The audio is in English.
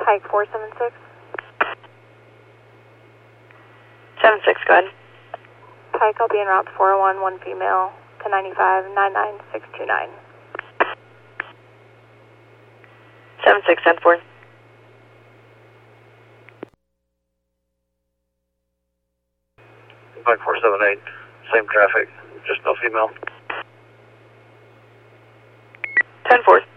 Pike 476. 76, go ahead. Pike, I'll be en route to 401, one female, 1095, 99629. 76, 10-4. Pike 478, same traffic, just no female. 10-4.